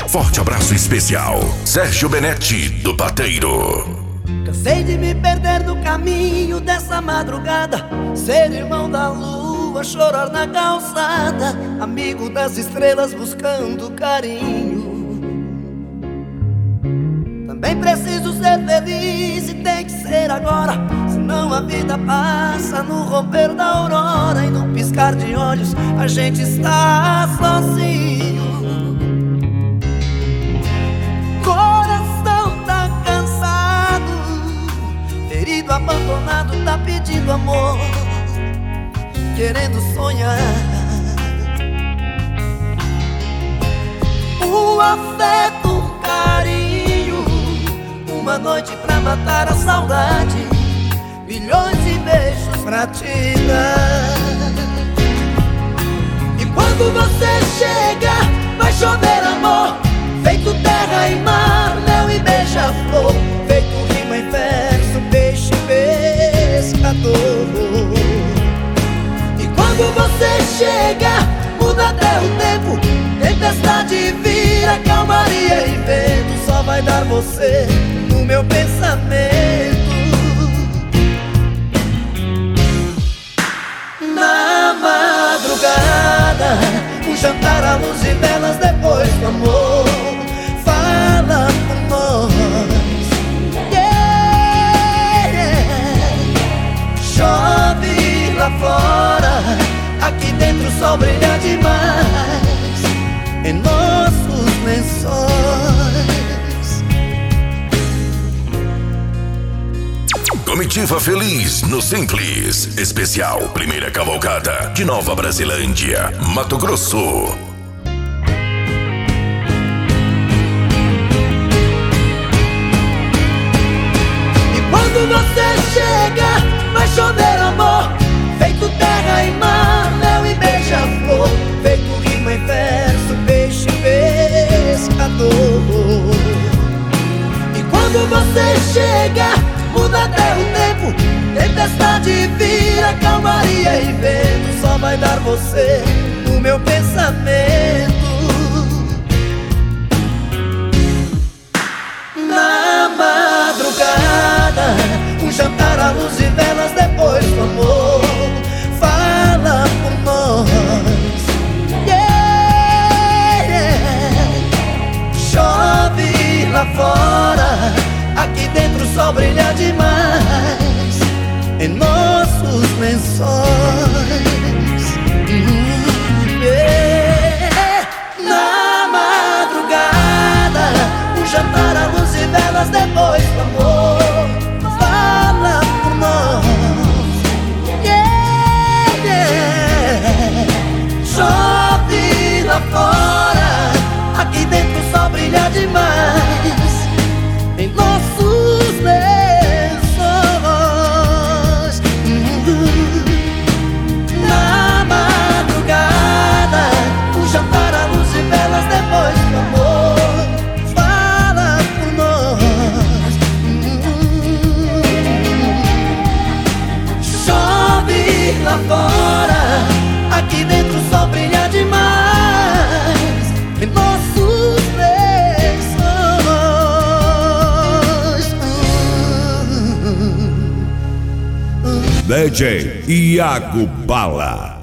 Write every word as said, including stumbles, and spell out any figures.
Forte abraço especial, Sérgio Benetti, do Pateiro. Cansei de me perder no caminho dessa madrugada, ser irmão da lua, chorar na calçada, amigo das estrelas buscando carinho. Também preciso ser feliz e tem que ser agora, senão a vida passa no romper da aurora e no piscar de olhos a gente está sozinho. Coração tá cansado, ferido, abandonado, tá pedindo amor, querendo sonhar. Um afeto, um carinho, uma noite pra matar a saudade, milhões de beijos pra te dar. E quando você chega, vai chover amor, feito terra e mar, mel e beija-flor, feito rima em verso, peixe pescador. E quando você chega, muda até o tempo, tempestade vira calmaria e vento, só vai dar você no meu pensamento. Na madrugada, um jantar à luz e velas depois do amor, fala por nós, yeah. Chove lá fora, aqui dentro o sol brilha demais em nossos lençóis. Comitiva Feliz no Simples. Especial Primeira Cavalcada de Nova Brasilândia, Mato Grosso. E quando você chega, vai chover amor, feito terra e mar, mel e beija-flor, feito rima em verso, peixe pescador. E quando você chega, muda até o tempo, tempestade vira calmaria e vento, só vai dar você no meu pensamento. Na madrugada, um jantar à luz e velas depois do amor, fala por nós, yeah. Chove lá fora, aqui dentro o sol brilha demais em nossos lençóis. Uhum, yeah. Na madrugada, um jantar à luz e velas depois do amor, fala por nós, yeah, yeah. Chove lá fora, aqui dentro o sol brilha demais em nossos lençóis. Uhum. Na madrugada, um jantar à luz e velas depois do amor, fala por nós. Uhum. Chove lá fora, aqui dentro o sol brilha demais em nossos D J Iago Bala.